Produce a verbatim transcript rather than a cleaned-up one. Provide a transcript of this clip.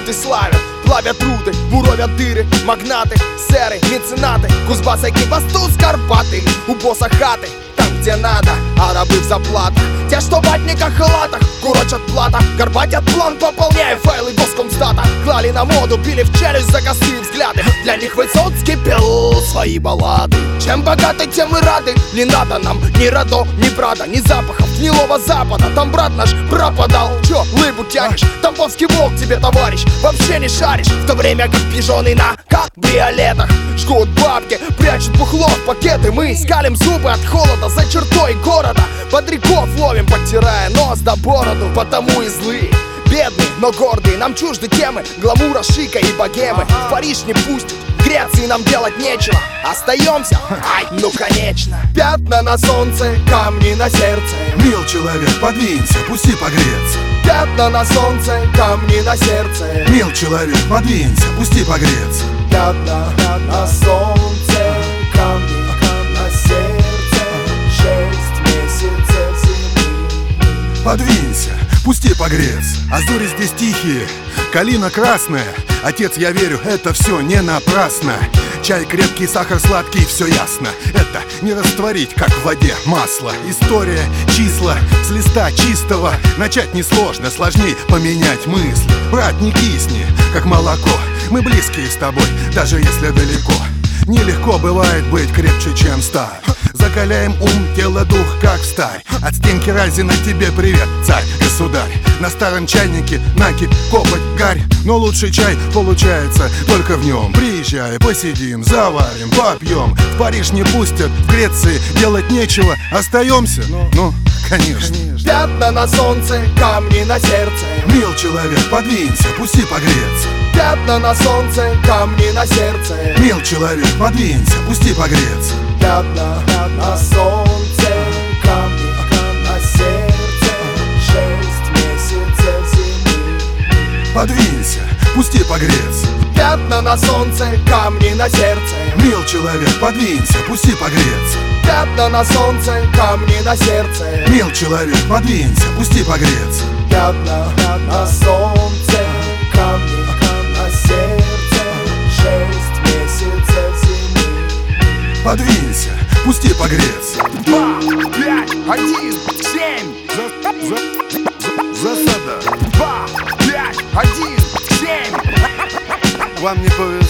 люди славят, плавят руди, буровят дири, магнати, сери, меценати, Кузбасс, Экибастуз, Карпаты. У босса хаты, там где надо, а рабы в заплатах. Те, что в ватниках и латах, курочат плата, горбатят план, пополняя файлы Госкомстата. Клали на моду, били в челюсть за косые взгляды. Для них Высоцкий пел свои баллады. Чем богаты, тем и рады. Не надо нам ни Радо, ни Прада, ни запахов гнилого запада. Там брат наш пропадал. Чё, лыбу тянешь? Тамбовский волк тебе, товарищ, вообще не шаришь. В то время как пижоны на кабриолетах жгут бабки, прячут бухло в пакеты. Мы скалим зубы от холода за чертой города. Бодряков ловим, подтирая нос до бороду. Потому и злые, бедные, но гордые. Нам чужды темы гламура, шика и богемы. В Париж не пустят, в Греции нам делать нечего. Остаемся? Ай, ну конечно. Пятна на солнце, камни на сердце. Мил человек, подвинься, пусти погреться. Пятна на солнце, камни на сердце. Мил человек, подвинься, пусти погреться. Пятна на солнце, камни на сердце. Шесть месяцев зимы. Подвинься, пусти погреться. Азури здесь тихие, калина красная. Отец, я верю, это все не напрасно. Чай крепкий, сахар сладкий, все ясно. Это не растворить, как в воде, масло. История, числа, с листа чистого. Начать несложно, сложней поменять мысли. Брат, не кисни, как молоко. Мы близкие с тобой, даже если далеко. Нелегко бывает быть крепче, чем сталь. Закаляем ум, тело, дух, как в сталь. От стенки Разина тебе привет, царь, государь. На старом чайнике накипь, копоть, гарь. Но лучший чай получается только в нем. Приезжай, посидим, заварим, попьем. В Париж не пустят, в Греции делать нечего. Остаемся? Ну, ну конечно. Пятна на солнце, камни на сердце. Мил человек, подвинься, пусти погреться. Пятна на солнце, камни на сердце. Мил человек, подвинься, пусти погреться. Пятна на солнце, камни на сердце. Шесть месяцев зимы. Подвинься, пусти погреться. Пятна на солнце, камни на сердце. Мил человек, подвинься, пусти погреться. Пятна на солнце, камни на сердце. Мил человек, подвинься, пусти погреться. Пятна на солнце, камни на сердце. Шесть месяцев зимы. Подвинься, пусти погреться. Два, пять, один, семь. За, за, за, засада. Два, пять, один, семь. Вам не повезло.